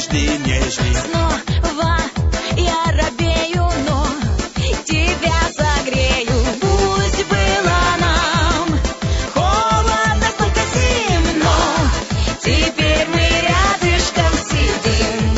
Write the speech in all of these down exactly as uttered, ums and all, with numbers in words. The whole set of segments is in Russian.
жди, не жди. Снова я робею, но тебя согрею. Пусть было нам холодно, столько зим, но теперь мы рядышком сидим.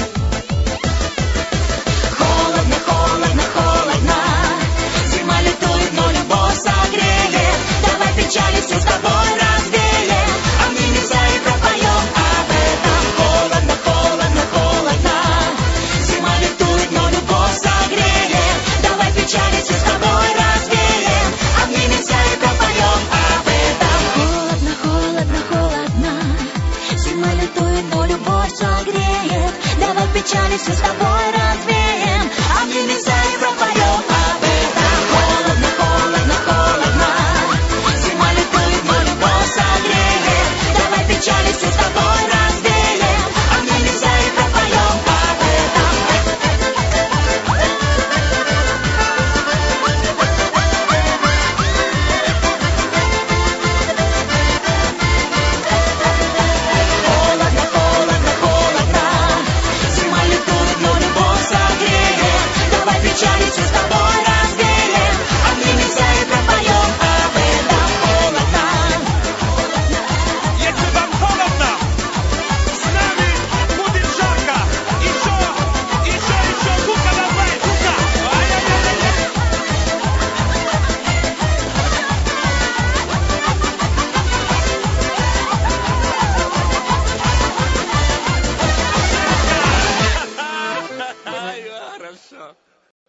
Холодно, холодно, холодно, зима летует, но любовь согреет. Давай печали все с тобой развеем, обнимемся и пропоем об этом. Холодно, холодно, холодно, зима летует, но любовь согреет. Давай печали все с тобой развеем, обнимемся и пропоем об этом. Холодно, холодно, холодно, зима летует, но любовь согреет. Давай печали все с тобой развеем.